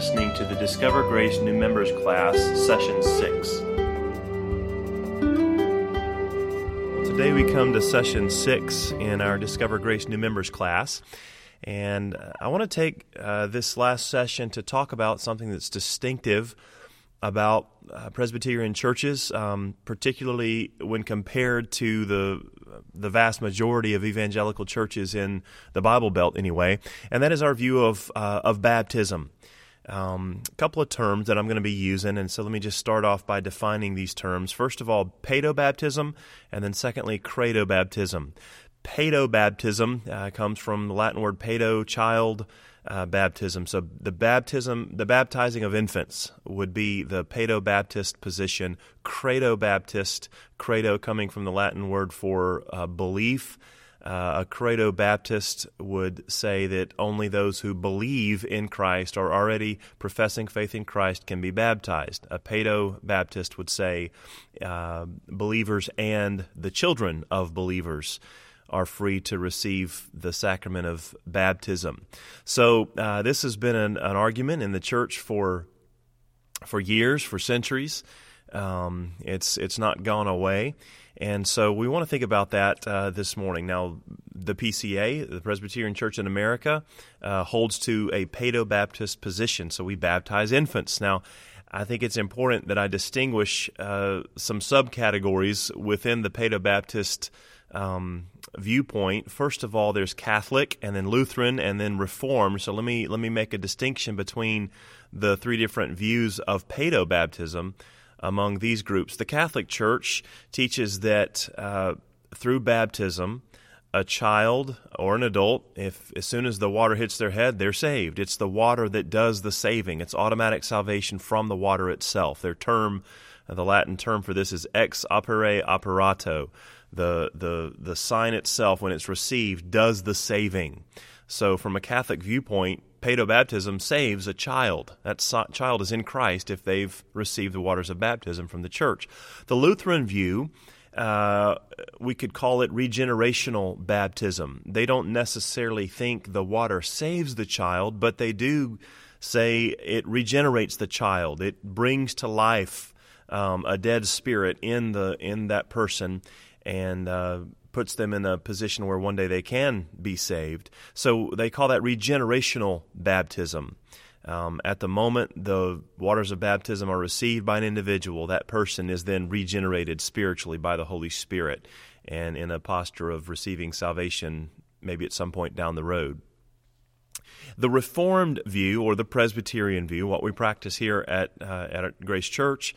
listening to the Discover Grace New Members Class, Session 6. Today we come to Session 6 in our Discover Grace New Members Class, and I want to take this last session to talk about something that's distinctive about Presbyterian churches, particularly when compared to the vast majority of evangelical churches in the Bible Belt anyway, and that is our view of baptism. A couple of terms that I'm going to be using, and so let me just start off by defining these terms. First of all, paedobaptism, and then secondly, credobaptism. Paedobaptism comes from the Latin word paedo, child, baptism. So the baptizing of infants would be the paedobaptist position. Credobaptist, credo coming from the Latin word for belief. A credobaptist would say that only those who believe in Christ or already professing faith in Christ can be baptized. A paedobaptist would say believers and the children of believers are free to receive the sacrament of baptism. So this has been an argument in the church for years, for centuries. It's not gone away. And so we want to think about that this morning. Now, the PCA, the Presbyterian Church in America, holds to a paedobaptist position. So we baptize infants. Now, I think it's important that I distinguish some subcategories within the paedobaptist viewpoint. First of all, there's Catholic, and then Lutheran, and then Reformed. So let me make a distinction between the three different views of paedobaptism among these groups. The Catholic Church teaches that through baptism, a child or an adult, if as soon as the water hits their head, they're saved. It's the water that does the saving. It's automatic salvation from the water itself. Their term, the Latin term for this is ex opere operato. The sign itself, when it's received, does the saving. So from a Catholic viewpoint, paedobaptism saves a child. That child is in Christ if they've received the waters of baptism from the church. The Lutheran view, we could call it regenerational baptism. They don't necessarily think the water saves the child, but they do say it regenerates the child. It brings to life a dead spirit in that person, and puts them in a position where one day they can be saved. So they call that regenerational baptism. At the moment the waters of baptism are received by an individual, that person is then regenerated spiritually by the Holy Spirit and in a posture of receiving salvation maybe at some point down the road. The Reformed view, or the Presbyterian view, what we practice here at Grace Church,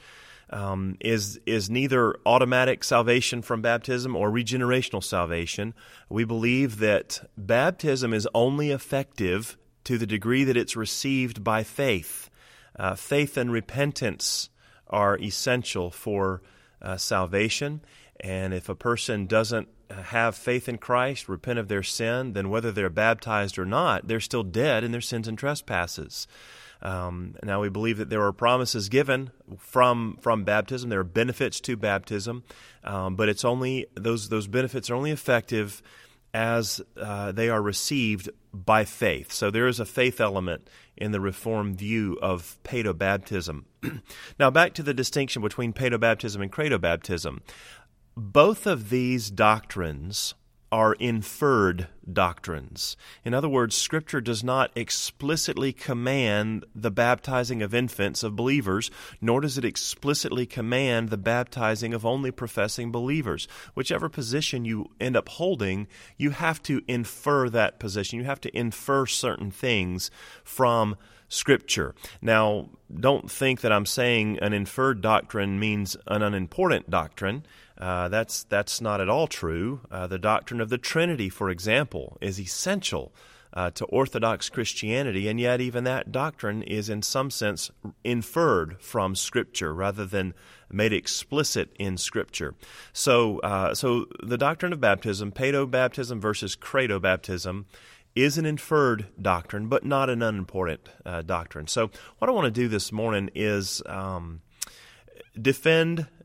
is neither automatic salvation from baptism or regenerational salvation. We believe that baptism is only effective to the degree that it's received by faith. Faith and repentance are essential for salvation, and if a person doesn't have faith in Christ, repent of their sin, then whether they're baptized or not, they're still dead in their sins and trespasses. Now we believe that there are promises given from baptism. There are benefits to baptism, but it's only those benefits are only effective as they are received by faith. So there is a faith element in the Reformed view of paedobaptism. Now back to the distinction between paedobaptism and credobaptism. Both of these doctrines are inferred doctrines. In other words, Scripture does not explicitly command the baptizing of infants, of believers, nor does it explicitly command the baptizing of only professing believers. Whichever position you end up holding, you have to infer that position. You have to infer certain things from Scripture. Now, don't think that I'm saying an inferred doctrine means an unimportant doctrine. That's not at all true. The doctrine of the Trinity, for example, is essential to Orthodox Christianity, and yet even that doctrine is in some sense inferred from Scripture rather than made explicit in Scripture. So the doctrine of baptism, paedobaptism versus credobaptism, is an inferred doctrine, but not an unimportant doctrine. So what I want to do this morning is defend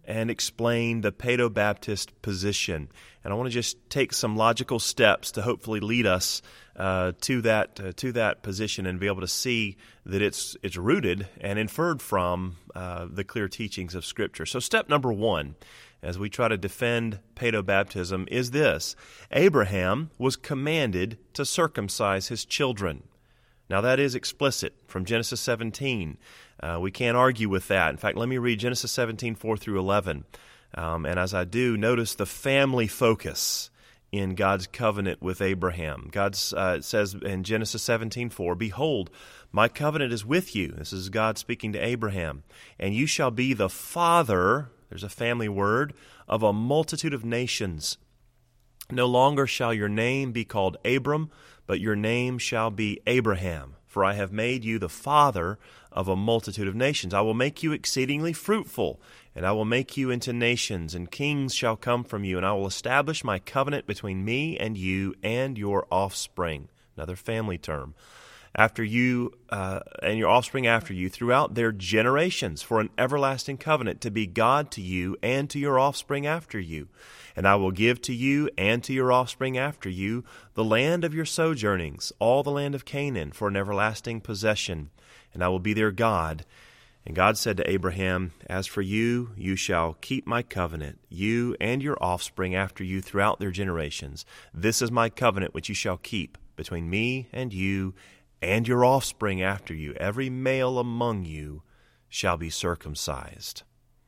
and explain the Paedo-Baptist position. And I want to just take some logical steps to hopefully lead us to that position and be able to see that it's rooted and inferred from the clear teachings of Scripture. So step number one, as we try to defend paedobaptism, is this: Abraham was commanded to circumcise his children. Now that is explicit from Genesis 17. We can't argue with that. In fact, let me read Genesis 17, 4 through 11. And as I do, notice the family focus in God's covenant with Abraham. God says in Genesis 17:4, "Behold, my covenant is with you." This is God speaking to Abraham. "And you shall be the father," there's a family word, "of a multitude of nations. No longer shall your name be called Abram, but your name shall be Abraham. For I have made you the father of a multitude of nations. I will make you exceedingly fruitful, and I will make you into nations, and kings shall come from you, and I will establish my covenant between me and you and your offspring." Another family term. "After you and your offspring after you throughout their generations, for an everlasting covenant, to be God to you and to your offspring after you. And I will give to you and to your offspring after you the land of your sojournings, all the land of Canaan, for an everlasting possession. And I will be their God." And God said to Abraham, "As for you, you shall keep my covenant, you and your offspring after you throughout their generations. This is my covenant which you shall keep between me and you and your offspring after you. Every male among you shall be circumcised."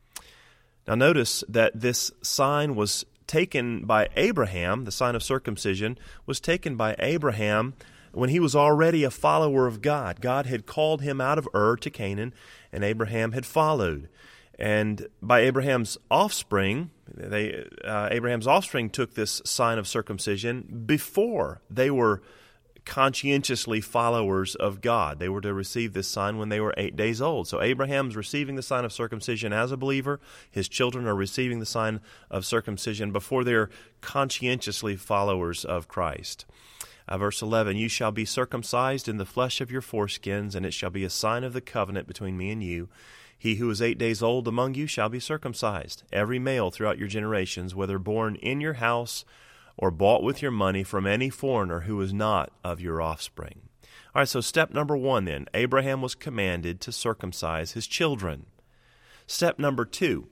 Now notice that this sign was taken by Abraham, the sign of circumcision was taken by Abraham when he was already a follower of God. God had called him out of Ur to Canaan, and Abraham had followed. And by Abraham's offspring, Abraham's offspring took this sign of circumcision before they were conscientiously followers of God. They were to receive this sign when they were 8 days old. So Abraham's receiving the sign of circumcision as a believer. His children are receiving the sign of circumcision before they're conscientiously followers of Christ. Verse 11, "You shall be circumcised in the flesh of your foreskins, and it shall be a sign of the covenant between me and you. He who is 8 days old among you shall be circumcised, every male throughout your generations, whether born in your house or bought with your money from any foreigner who is not of your offspring." All right, so step number one then, Abraham was commanded to circumcise his children. Step number two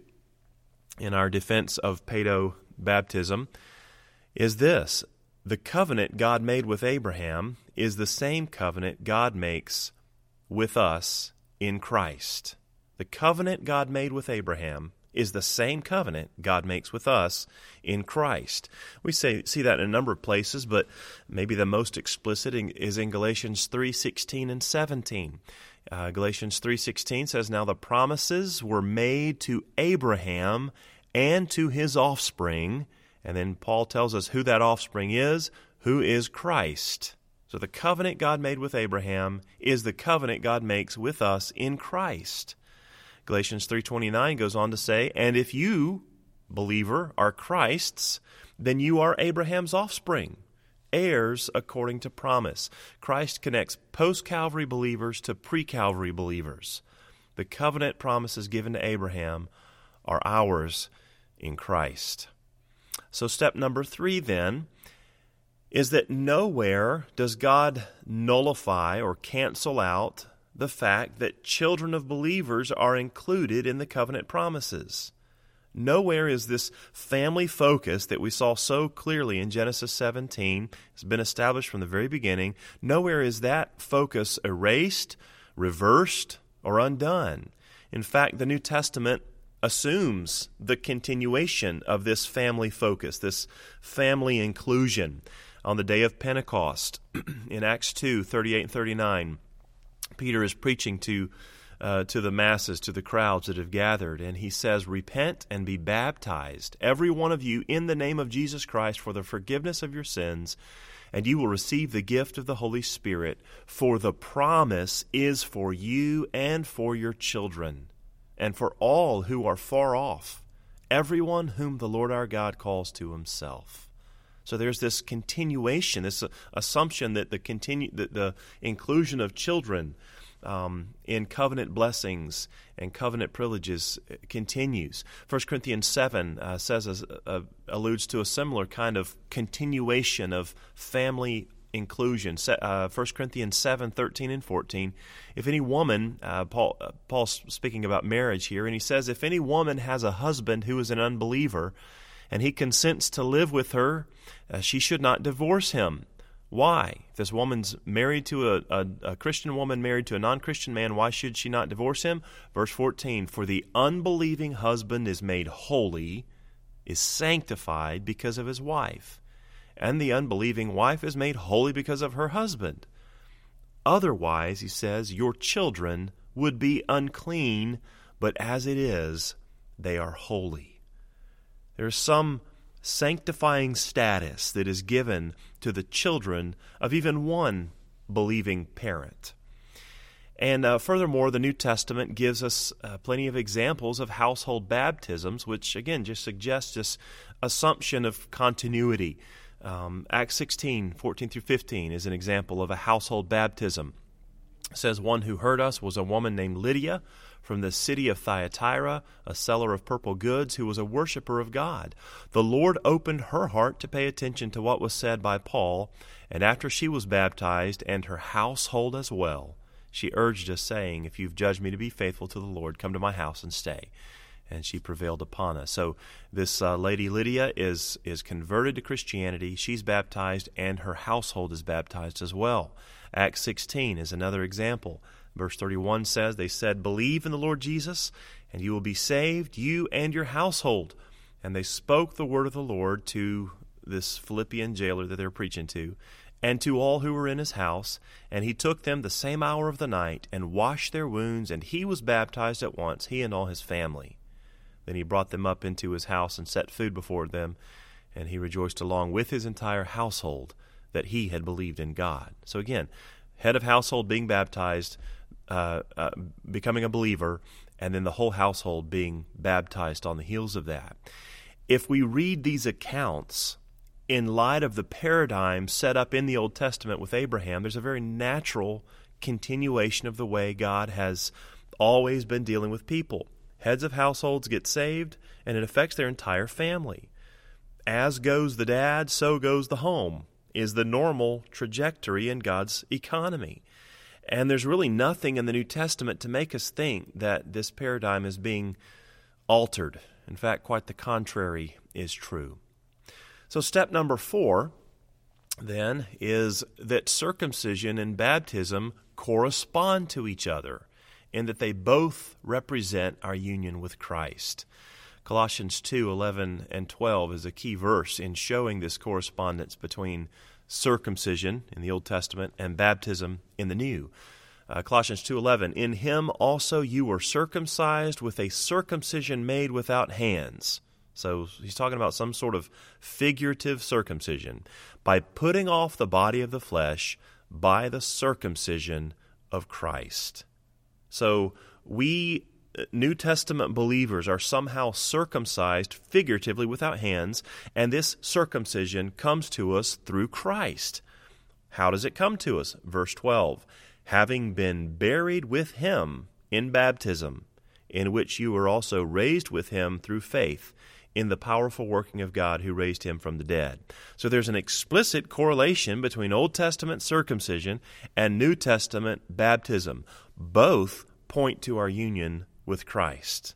in our defense of paedo-baptism is this: the covenant God made with Abraham is the same covenant God makes with us in Christ. The covenant God made with Abraham is the same covenant God makes with us in Christ. We see that in a number of places, but maybe the most explicit is in Galatians 3:16 and 17. Galatians 3:16 says, "Now the promises were made to Abraham and to his offspring." And then Paul tells us who that offspring is, who is Christ. So the covenant God made with Abraham is the covenant God makes with us in Christ. Galatians 3:29 goes on to say, "And if you, believer, are Christ's, then you are Abraham's offspring, heirs according to promise." Christ connects post-Calvary believers to pre-Calvary believers. The covenant promises given to Abraham are ours in Christ. So step number three then is that nowhere does God nullify or cancel out the fact that children of believers are included in the covenant promises. Nowhere is this family focus that we saw so clearly in Genesis 17, has been established from the very beginning. Nowhere is that focus erased, reversed, or undone. In fact, the New Testament assumes the continuation of this family focus, this family inclusion. On the day of Pentecost, in Acts 2:38 and 39, Peter is preaching to the masses, to the crowds that have gathered, and he says, "Repent and be baptized, every one of you, in the name of Jesus Christ for the forgiveness of your sins, and you will receive the gift of the Holy Spirit, for the promise is for you and for your children, and for all who are far off, everyone whom the Lord our God calls to himself." So there's this continuation, this assumption that the inclusion of children in covenant blessings and covenant privileges continues. 1 Corinthians 7 alludes to a similar kind of continuation of family inclusion. 1 Corinthians 7, 13 and 14. If any woman, Paul's speaking about marriage here, and he says, if any woman has a husband who is an unbeliever, and he consents to live with her, she should not divorce him. Why? If this woman's married to a Christian woman married to a non-Christian man, why should she not divorce him? Verse 14, for the unbelieving husband is made holy, is sanctified because of his wife, and the unbelieving wife is made holy because of her husband. Otherwise, he says, your children would be unclean, but as it is, they are holy. There's some sanctifying status that is given to the children of even one believing parent. And furthermore, the New Testament gives us plenty of examples of household baptisms, which again just suggests this assumption of continuity. Acts 16, 14 through 15 is an example of a household baptism. It says, one who heard us was a woman named Lydia from the city of Thyatira, a seller of purple goods, who was a worshiper of God. The Lord opened her heart to pay attention to what was said by Paul, and after she was baptized, and her household as well, she urged us, saying, if you've judged me to be faithful to the Lord, come to my house and stay. And she prevailed upon us. So this lady Lydia is converted to Christianity. She's baptized, and her household is baptized as well. Acts 16 is another example. Verse 31 says, they said, believe in the Lord Jesus, and you will be saved, you and your household. And they spoke the word of the Lord to this Philippian jailer that they're preaching to, and to all who were in his house. And he took them the same hour of the night, and washed their wounds, and he was baptized at once, he and all his family. Then he brought them up into his house and set food before them, and he rejoiced along with his entire household that he had believed in God. So again, head of household being baptized, becoming a believer, and then the whole household being baptized on the heels of that. If we read these accounts in light of the paradigm set up in the Old Testament with Abraham, there's a very natural continuation of the way God has always been dealing with people. Heads of households get saved, and it affects their entire family. As goes the dad, so goes the home, is the normal trajectory in God's economy. And there's really nothing in the New Testament to make us think that this paradigm is being altered. In fact, quite the contrary is true. So step number 4, then, is that circumcision and baptism correspond to each other, in that they both represent our union with Christ. Colossians 2, 11 and 12 is a key verse in showing this correspondence between circumcision in the Old Testament and baptism in the New. Colossians 2:11, in him also you were circumcised with a circumcision made without hands. So he's talking about some sort of figurative circumcision, by putting off the body of the flesh by the circumcision of Christ. So we New Testament believers are somehow circumcised figuratively without hands, and this circumcision comes to us through Christ. How does it come to us? Verse 12, having been buried with him in baptism, in which you were also raised with him through faith in the powerful working of God who raised him from the dead. So there's an explicit correlation between Old Testament circumcision and New Testament baptism. Both point to our union with Christ.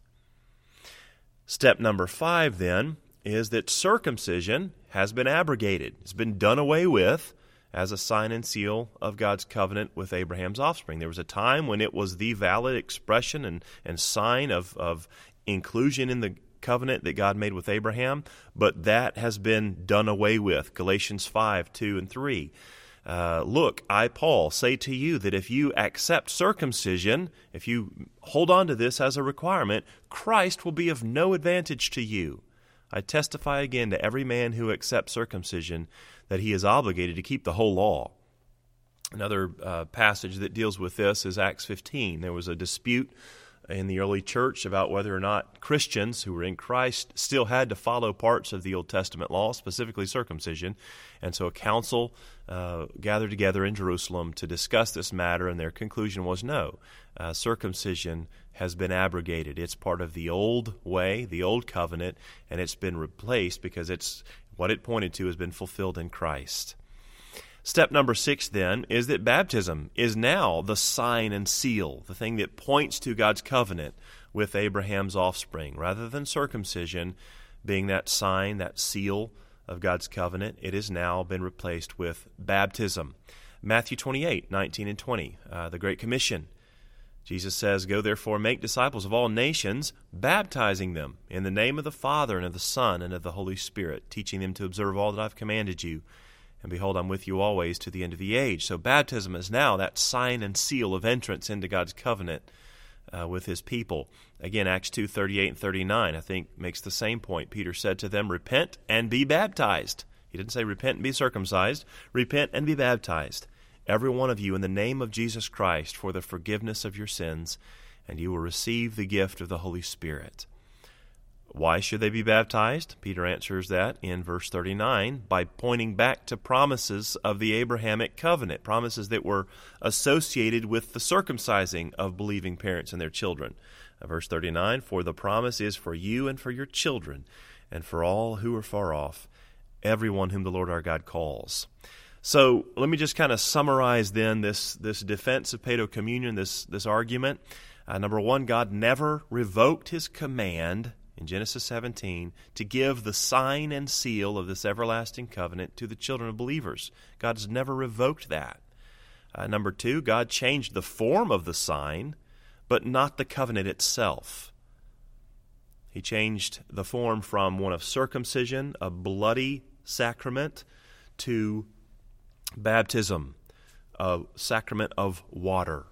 Step number 5, then, is that circumcision has been abrogated. It's been done away with as a sign and seal of God's covenant with Abraham's offspring. There was a time when it was the valid expression and sign of inclusion in the covenant that God made with Abraham, but that has been done away with. Galatians 5, 2 and 3. Look, I, Paul, say to you that if you accept circumcision, if you hold on to this as a requirement, Christ will be of no advantage to you. I testify again to every man who accepts circumcision that he is obligated to keep the whole law. Another passage that deals with this is Acts 15. There was a dispute in the early church about whether or not Christians who were in Christ still had to follow parts of the Old Testament law, specifically circumcision. And so a council gathered together in Jerusalem to discuss this matter, and their conclusion was no. Circumcision has been abrogated. It's part of the old way, the old covenant, and it's been replaced because what it pointed to has been fulfilled in Christ. Step number 6, then, is that baptism is now the sign and seal, the thing that points to God's covenant with Abraham's offspring. Rather than circumcision being that sign, that seal of God's covenant, it has now been replaced with baptism. Matthew 28, 19 and 20, the Great Commission. Jesus says, "Go therefore, make disciples of all nations, baptizing them in the name of the Father and of the Son and of the Holy Spirit, teaching them to observe all that I've commanded you. And behold, I'm with you always to the end of the age." So baptism is now that sign and seal of entrance into God's covenant with His people. Again, Acts 2, 38 and 39, I think, makes the same point. Peter said to them, "Repent and be baptized." He didn't say repent and be circumcised. Repent and be baptized, every one of you, in the name of Jesus Christ, for the forgiveness of your sins, and you will receive the gift of the Holy Spirit. Why should they be baptized? Peter answers that in verse 39 by pointing back to promises of the Abrahamic covenant, promises that were associated with the circumcising of believing parents and their children. Verse 39, "For the promise is for you and for your children, and for all who are far off, everyone whom the Lord our God calls." So let me just kind of summarize then this defense of paedo-communion, this argument. Number one, God never revoked His command in Genesis 17 to give the sign and seal of this everlasting covenant to the children of believers. God has never revoked that. Number two, God changed the form of the sign, but not the covenant itself. He changed the form from one of circumcision, a bloody sacrament, to baptism, a sacrament of water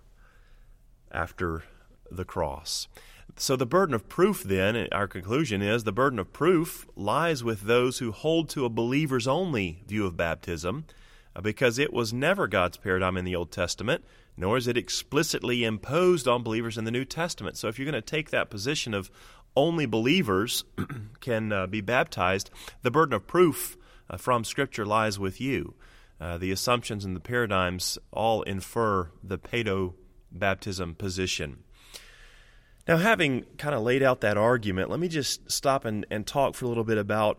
after the cross. So the burden of proof then, our conclusion is, the burden of proof lies with those who hold to a believer's-only view of baptism, because it was never God's paradigm in the Old Testament, nor is it explicitly imposed on believers in the New Testament. So if you're going to take that position of only believers can be baptized, the burden of proof from Scripture lies with you. The assumptions and the paradigms all infer the paedo-baptism position. Now, having kind of laid out that argument, let me just stop and talk for a little bit about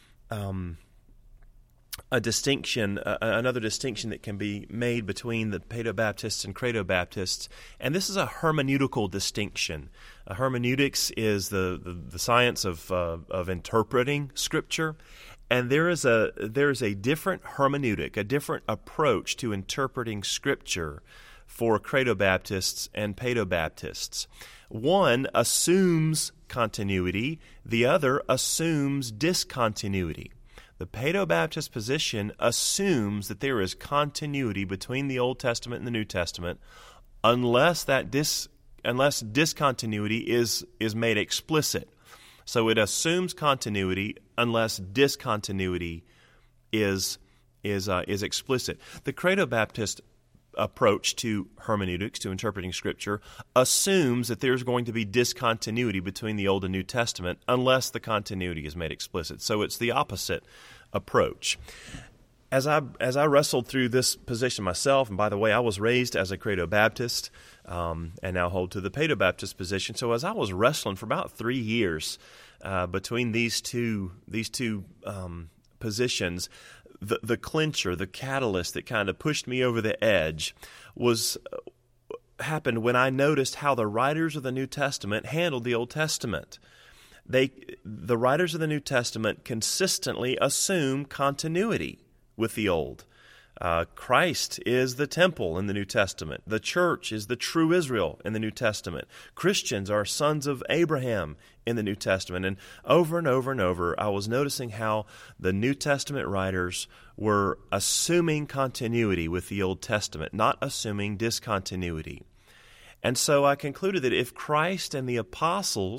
a distinction, another distinction that can be made between the paedo-baptists and credo-baptists, and this is a hermeneutical distinction. Hermeneutics is the science of interpreting Scripture, and there is a different hermeneutic, a different approach to interpreting Scripture for credo-baptists and paedo-baptists. One assumes continuity, the other assumes discontinuity. The paedo-baptist position assumes that there is continuity between the Old Testament and the New Testament unless discontinuity is made explicit. So it assumes continuity unless discontinuity is explicit. The credo-baptist approach to hermeneutics, to interpreting Scripture, assumes that there's going to be discontinuity between the Old and New Testament unless the continuity is made explicit. So it's the opposite approach. As I wrestled through this position myself, and by the way, I was raised as a credo-baptist and now hold to the paedo-baptist position. So as I was wrestling for about 3 years between these two positions, the clincher, the catalyst that kind of pushed me over the edge happened when I noticed how the writers of the New Testament handled the Old Testament. The writers of the New Testament consistently assume continuity with the Old. Christ is the temple in the New Testament. The church is the true Israel in the New Testament. Christians are sons of Abraham in the New Testament. And over, I was noticing how the New Testament writers were assuming continuity with the Old Testament, not assuming discontinuity. And so I concluded that if Christ and the apostles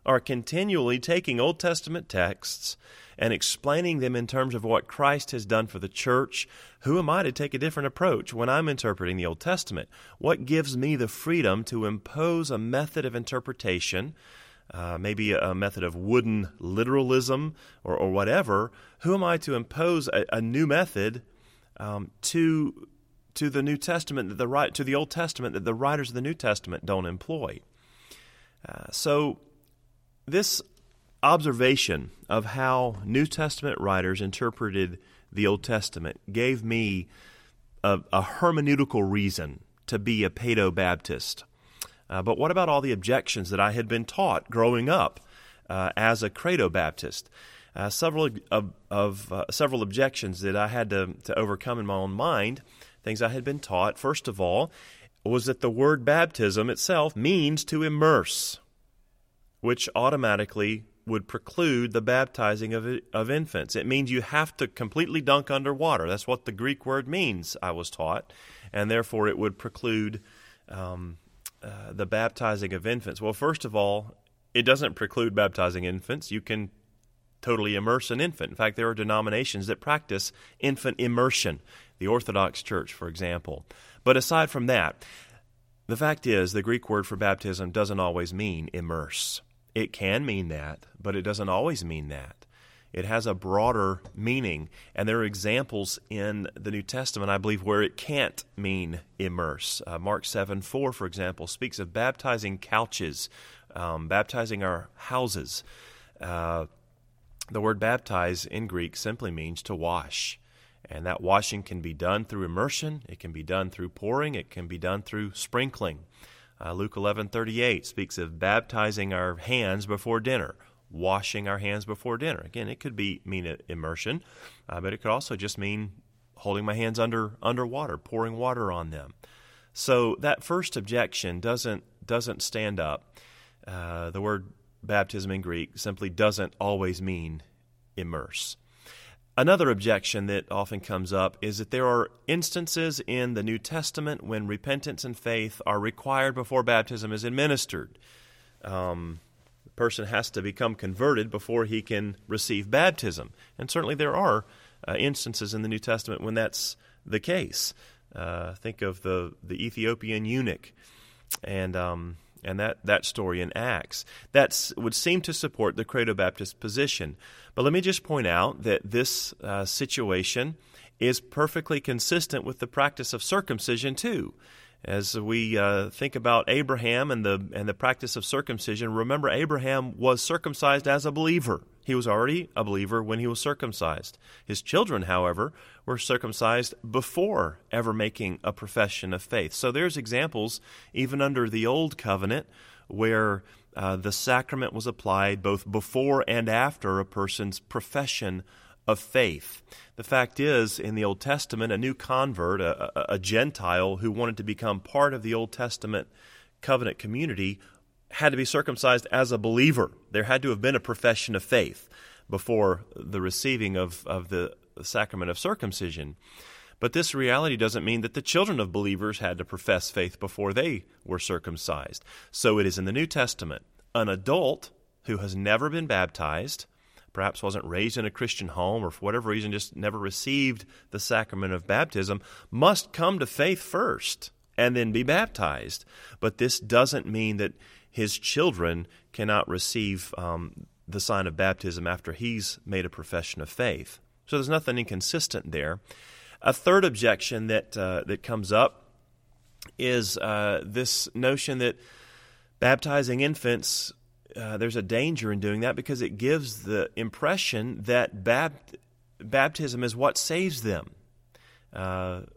are continually taking Old Testament texts and explaining them in terms of what Christ has done for the church, who am I to take a different approach when I'm interpreting the Old Testament? What gives me the freedom to impose a method of interpretation, maybe a method of wooden literalism or whatever? Who am I to impose a new method to the New Testament, to the Old Testament that the writers of the New Testament don't employ? So this observation of how New Testament writers interpreted the Old Testament gave me a hermeneutical reason to be a Paedo-Baptist. But what about all the objections that I had been taught growing up as a Credo-Baptist? Several objections that I had to overcome in my own mind, things I had been taught. First of all, was that the word baptism itself means to immerse, which automatically would preclude the baptizing of infants. It means you have to completely dunk under water. That's what the Greek word means, I was taught, and therefore it would preclude the baptizing of infants. Well, first of all, it doesn't preclude baptizing infants. You can totally immerse an infant. In fact, there are denominations that practice infant immersion, the Orthodox Church, for example. But aside from that, the fact is the Greek word for baptism doesn't always mean immerse. It can mean that, but it doesn't always mean that. It has a broader meaning, and there are examples in the New Testament, I believe, where it can't mean immerse. Mark 7:4, for example, speaks of baptizing couches, baptizing our houses. The word baptize in Greek simply means to wash, and that washing can be done through immersion, it can be done through pouring, it can be done through sprinkling. Luke 11:38 speaks of baptizing our hands before dinner, washing our hands before dinner. Again, it could mean immersion, but it could also just mean holding my hands under water, pouring water on them. So that first objection doesn't stand up. The word baptism in Greek simply doesn't always mean immerse. Another objection that often comes up is that there are instances in the New Testament when repentance and faith are required before baptism is administered. The person has to become converted before he can receive baptism. And certainly there are instances in the New Testament when that's the case. Think of the Ethiopian eunuch and that story in Acts. That would seem to support the Credo-Baptist position. But let me just point out that this situation is perfectly consistent with the practice of circumcision too. As we think about Abraham and the practice of circumcision, remember Abraham was circumcised as a believer. He was already a believer when he was circumcised. His children, however, were circumcised before ever making a profession of faith. So there's examples, even under the Old Covenant, where the sacrament was applied both before and after a person's profession of faith. The fact is, in the Old Testament, a new convert, a Gentile who wanted to become part of the Old Testament covenant community, had to be circumcised as a believer. There had to have been a profession of faith before the receiving of the sacrament of circumcision. But this reality doesn't mean that the children of believers had to profess faith before they were circumcised. So it is in the New Testament. An adult who has never been baptized, perhaps wasn't raised in a Christian home, or for whatever reason just never received the sacrament of baptism, must come to faith first and then be baptized. But this doesn't mean that his children cannot receive the sign of baptism after he's made a profession of faith. So there's nothing inconsistent there. A third objection that comes up is this notion that baptizing infants, there's a danger in doing that because it gives the impression that baptism is what saves them. That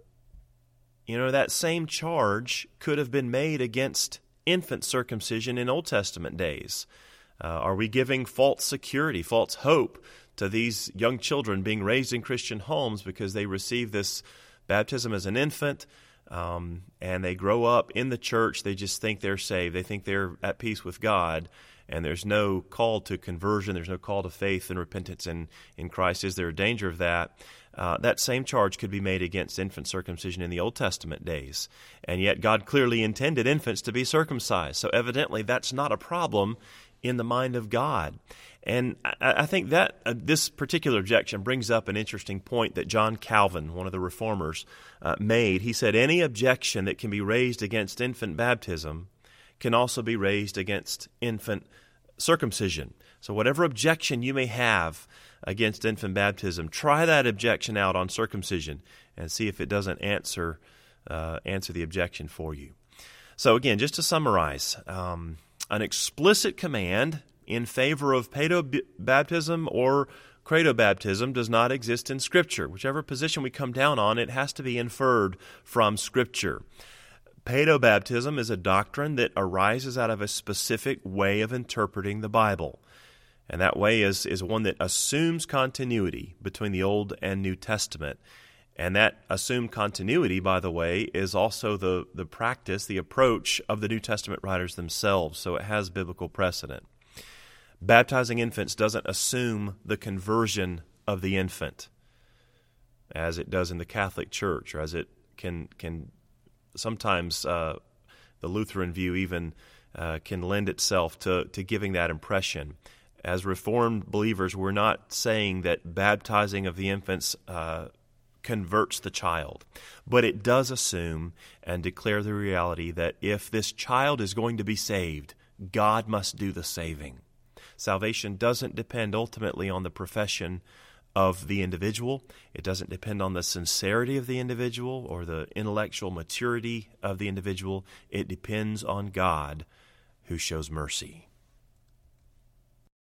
same charge could have been made against infant circumcision in Old Testament days. Are we giving false security, false hope to these young children being raised in Christian homes because they receive this baptism as an infant, and they grow up in the church, they just think they're saved, they think they're at peace with God, and there's no call to conversion, there's no call to faith and repentance in Christ? Is there a danger of that? That same charge could be made against infant circumcision in the Old Testament days, and yet God clearly intended infants to be circumcised, so evidently that's not a problem in the mind of God. And I think that this particular objection brings up an interesting point that John Calvin, one of the reformers, made. He said, any objection that can be raised against infant baptism can also be raised against infant circumcision. So whatever objection you may have against infant baptism, try that objection out on circumcision and see if it doesn't answer the objection for you. So again, just to summarize, an explicit command in favor of paedobaptism or credobaptism does not exist in Scripture. Whichever position we come down on, it has to be inferred from Scripture. Paedobaptism is a doctrine that arises out of a specific way of interpreting the Bible. And that way is one that assumes continuity between the Old and New Testament. And that assumed continuity, by the way, is also the practice, the approach of the New Testament writers themselves, so it has biblical precedent. Baptizing infants doesn't assume the conversion of the infant, as it does in the Catholic Church, or as it can sometimes the Lutheran view even can lend itself to giving that impression. As Reformed believers, we're not saying that baptizing of the infants converts the child, but it does assume and declare the reality that if this child is going to be saved, God must do the saving. Salvation doesn't depend ultimately on the profession of the individual. It doesn't depend on the sincerity of the individual or the intellectual maturity of the individual. It depends on God who shows mercy.